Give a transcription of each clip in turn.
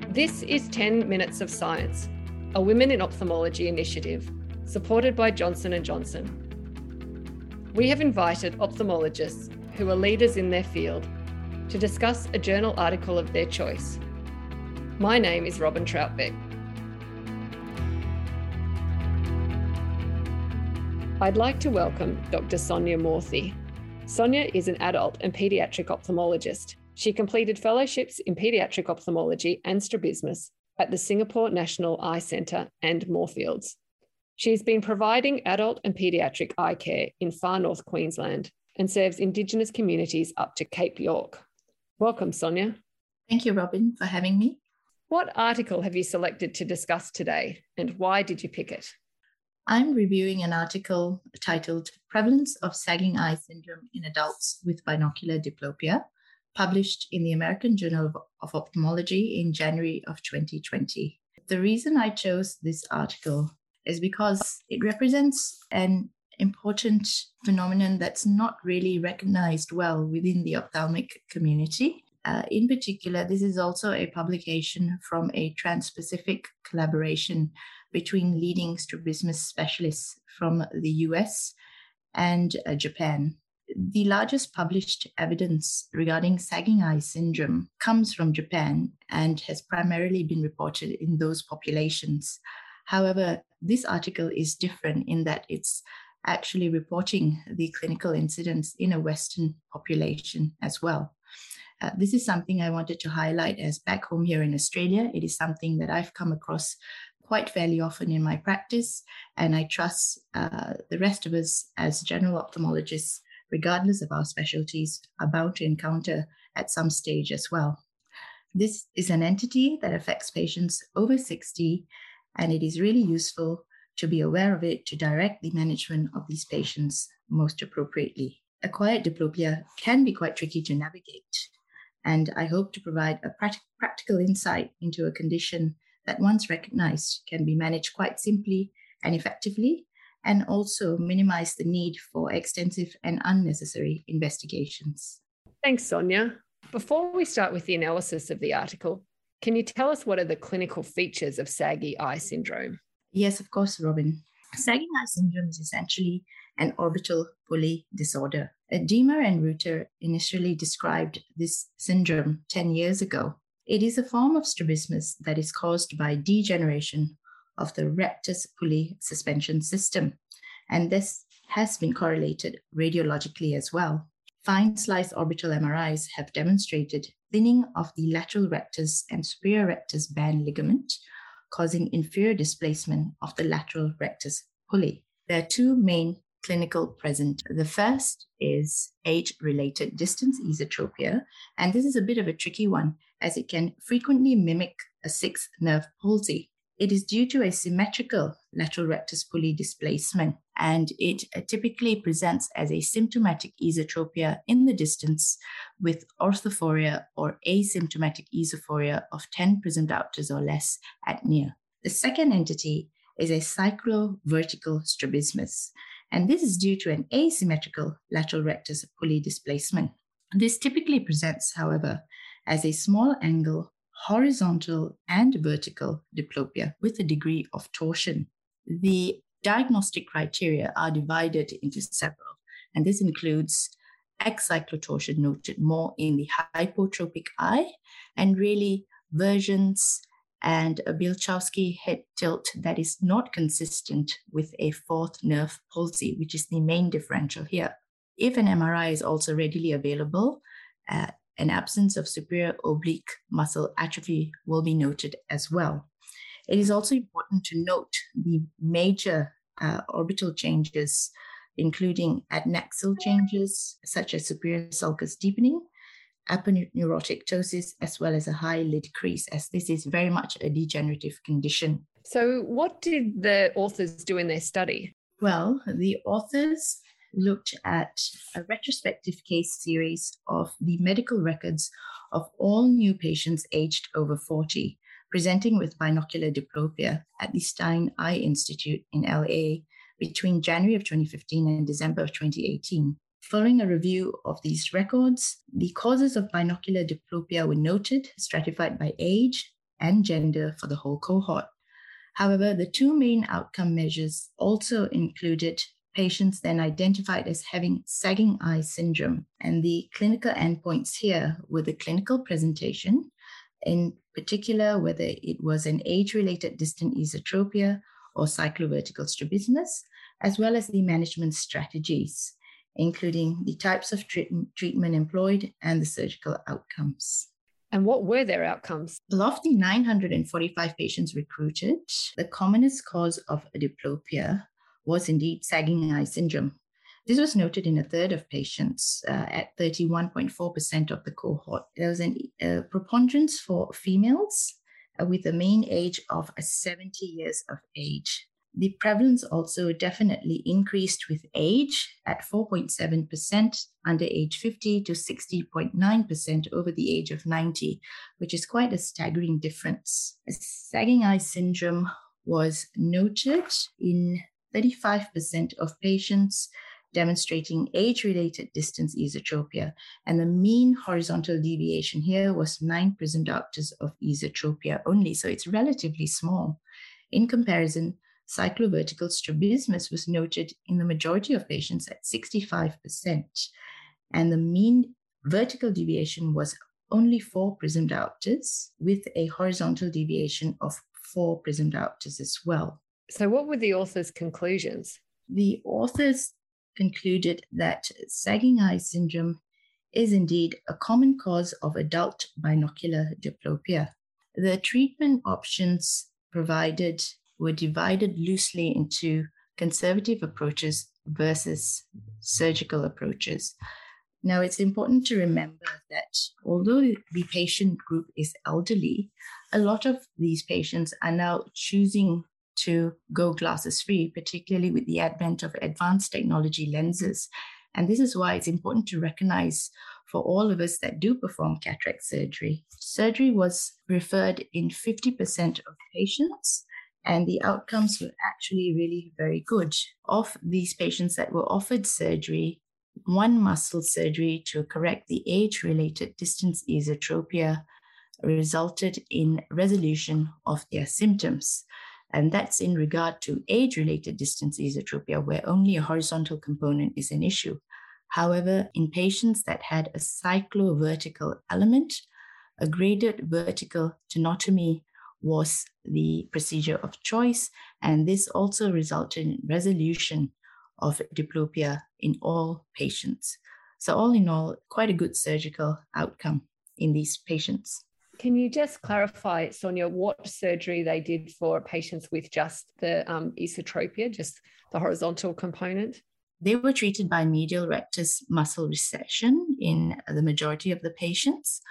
This is 10 Minutes of Science, a Women in Ophthalmology initiative supported by Johnson & Johnson. We have invited ophthalmologists who are leaders in their field to discuss a journal article of their choice. My name is Robin Troutbeck. I'd like to welcome Dr. Sonia Morthy. Sonia is an adult and paediatric ophthalmologist. She completed fellowships in paediatric ophthalmology and strabismus at the Singapore National Eye Centre and Moorfields. She's been providing adult and paediatric eye care in far north Queensland and serves Indigenous communities up to Cape York. Welcome, Sonia. Thank you, Robin, for having me. What article have you selected to discuss today, and why did you pick it? I'm reviewing an article titled Prevalence of Sagging Eye Syndrome in Adults with Binocular Diplopia, published in the American Journal of Ophthalmology in January of 2020. The reason I chose this article is because it represents an important phenomenon that's not really recognized well within the ophthalmic community. In particular, this is also a publication from a trans-Pacific collaboration between leading strabismus specialists from the US and Japan. The largest published evidence regarding sagging eye syndrome comes from Japan and has primarily been reported in those populations. However, this article is different in that it's actually reporting the clinical incidence in a Western population as well. This is something I wanted to highlight as back home here in Australia. It is something that I've come across quite fairly often in my practice, and I trust the rest of us as general ophthalmologists, regardless of our specialties, are bound to encounter at some stage as well. This is an entity that affects patients over 60, and it is really useful to be aware of it to direct the management of these patients most appropriately. Acquired diplopia can be quite tricky to navigate, and I hope to provide a practical insight into a condition that once recognized can be managed quite simply and effectively, and also minimize the need for extensive and unnecessary investigations. Thanks, Sonia. Before we start with the analysis of the article, can you tell us what are the clinical features of saggy eye syndrome? Yes, of course, Robin. Sagging eye syndrome is essentially an orbital pulley disorder. Deamer and Reuter initially described this syndrome 10 years ago. It is a form of strabismus that is caused by degeneration of the rectus pulley suspension system, and this has been correlated radiologically as well. Fine slice orbital MRIs have demonstrated thinning of the lateral rectus and superior rectus band ligament, causing inferior displacement of the lateral rectus pulley. There are two main clinical present. The first is age-related distance esotropia, and this is a bit of a tricky one as it can frequently mimic a sixth nerve palsy. It is due to a symmetrical lateral rectus pulley displacement, and it typically presents as a symptomatic esotropia in the distance with orthophoria or asymptomatic esophoria of 10 prism diopters or less at near. The second entity is a cyclovertical strabismus, and this is due to an asymmetrical lateral rectus pulley displacement. This typically presents, however, as a small angle horizontal and vertical diplopia with a degree of torsion. The diagnostic criteria are divided into several, and this includes excyclotorsion noted more in the hypotropic eye, and really versions and a Bilchowski head tilt that is not consistent with a fourth nerve palsy, which is the main differential here. If an MRI is also readily available, an absence of superior oblique muscle atrophy will be noted as well. It is also important to note the major orbital changes, including adnexal changes, such as superior sulcus deepening, aponeurotic ptosis, as well as a high lid crease, as this is very much a degenerative condition. So what did the authors do in their study? Well, the authors looked at a retrospective case series of the medical records of all new patients aged over 40 presenting with binocular diplopia at the Stein Eye Institute in LA between January of 2015 and December of 2018. Following a review of these records, the causes of binocular diplopia were noted, stratified by age and gender for the whole cohort. However, the two main outcome measures also included patients then identified as having sagging eye syndrome. And the clinical endpoints here were the clinical presentation, in particular, whether it was an age-related distant esotropia or cyclovertical strabismus, as well as the management strategies, including the types of treatment employed and the surgical outcomes. And what were their outcomes? Of the 945 patients recruited, the commonest cause of diplopia was indeed sagging eye syndrome. This was noted in a third of patients at 31.4% of the cohort. There was a preponderance for females with a mean age of 70 years of age. The prevalence also definitely increased with age at 4.7% under age 50 to 60.9% over the age of 90, which is quite a staggering difference. Sagging eye syndrome was noted in 35% of patients demonstrating age-related distance esotropia, and the mean horizontal deviation here was 9 prism diopters of esotropia only, so it's relatively small. In comparison, cyclovertical strabismus was noted in the majority of patients at 65%, and the mean vertical deviation was only 4 prism diopters, with a horizontal deviation of 4 prism diopters as well. So what were the authors' conclusions? The authors concluded that sagging eye syndrome is indeed a common cause of adult binocular diplopia. The treatment options provided were divided loosely into conservative approaches versus surgical approaches. Now, it's important to remember that although the patient group is elderly, a lot of these patients are now choosing to go glasses free, particularly with the advent of advanced technology lenses. And this is why it's important to recognize for all of us that do perform cataract surgery. Surgery was referred in 50% of patients, and the outcomes were actually really very good. Of these patients that were offered surgery, one muscle surgery to correct the age-related distance esotropia resulted in resolution of their symptoms. And that's in regard to age-related distance esotropia, where only a horizontal component is an issue. However, in patients that had a cyclovertical element, a graded vertical tenotomy was the procedure of choice, and this also resulted in resolution of diplopia in all patients. So all in all, quite a good surgical outcome in these patients. Can you just clarify, Sonia, what surgery they did for patients with just the esotropia, just the horizontal component? They were treated by medial rectus muscle resection in the majority of the patients,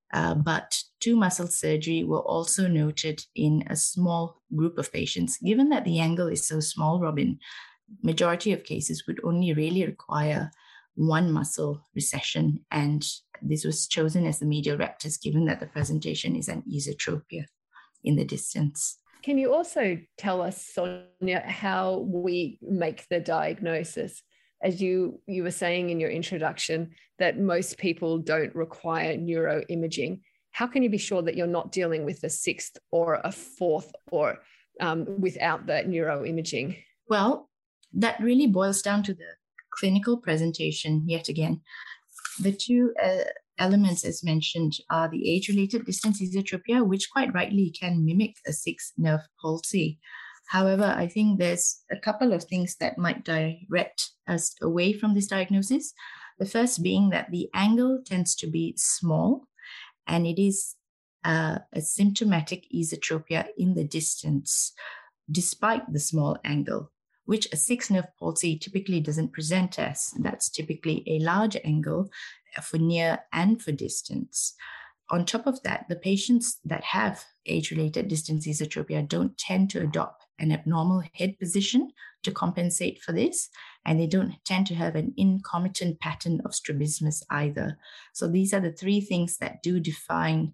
but 2 muscle surgery were also noted in a small group of patients. Given that the angle is so small, Robin, majority of cases would only really require 1 muscle recession, and this was chosen as the medial rectus given that the presentation is an esotropia in the distance. Can you also tell us, Sonia, how we make the diagnosis? As you were saying in your introduction, that most people don't require neuroimaging. How can you be sure that you're not dealing with a 6th or a 4th or without that neuroimaging? Well, that really boils down to the clinical presentation yet again. The 2 elements, as mentioned, are the age-related distance esotropia, which quite rightly can mimic a 6th nerve palsy. However, I think there's a couple of things that might direct us away from this diagnosis. The first being that the angle tends to be small, and it is a symptomatic esotropia in the distance, despite the small angle, which a 6th nerve palsy typically doesn't present as. That's typically a large angle for near and for distance. On top of that, the patients that have age-related distance esotropia don't tend to adopt an abnormal head position to compensate for this, and they don't tend to have an concomitant pattern of strabismus either. So these are the 3 things that do define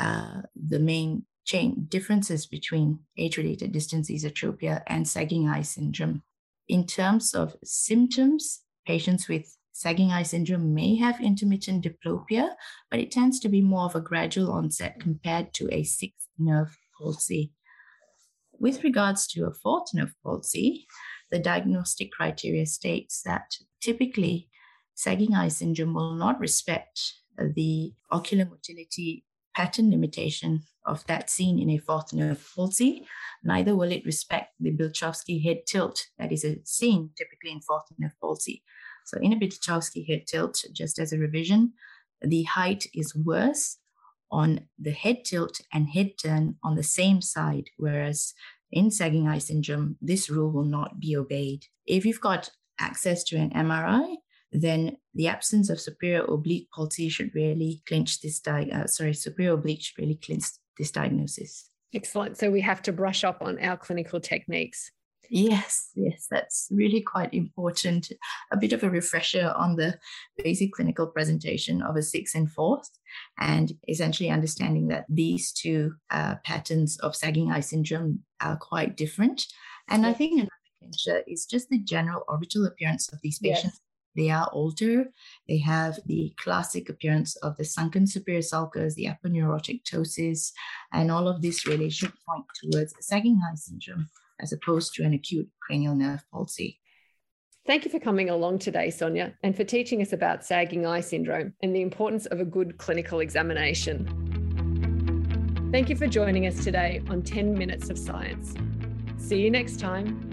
the main differences between age-related distance esotropia and sagging eye syndrome. In terms of symptoms, patients with sagging eye syndrome may have intermittent diplopia, but it tends to be more of a gradual onset compared to a sixth nerve palsy. With regards to a fourth nerve palsy, the diagnostic criteria states that typically sagging eye syndrome will not respect the ocular motility pattern limitation of that seen in a fourth nerve palsy. Neither will it respect the Bilchowski head tilt that is seen typically in fourth nerve palsy. So in a Bilchowski head tilt, just as a revision, the height is worse on the head tilt and head turn on the same side, whereas in sagging eye syndrome, this rule will not be obeyed. If you've got access to an MRI, then the absence of superior oblique palsy should really clinch this superior oblique should really clinch this diagnosis. Excellent. So we have to brush up on our clinical techniques. Yes, that's really quite important. A bit of a refresher on the basic clinical presentation of a sixth and fourth, and essentially understanding that these two patterns of sagging eye syndrome are quite different. And I think another clincher is just the general orbital appearance of these patients. Yes. They are older. They have the classic appearance of the sunken superior sulcus, the aponeurotic ptosis, and all of this really should point towards sagging eye syndrome as opposed to an acute cranial nerve palsy. Thank you for coming along today, Sonia, and for teaching us about sagging eye syndrome and the importance of a good clinical examination. Thank you for joining us today on 10 Minutes of Science. See you next time.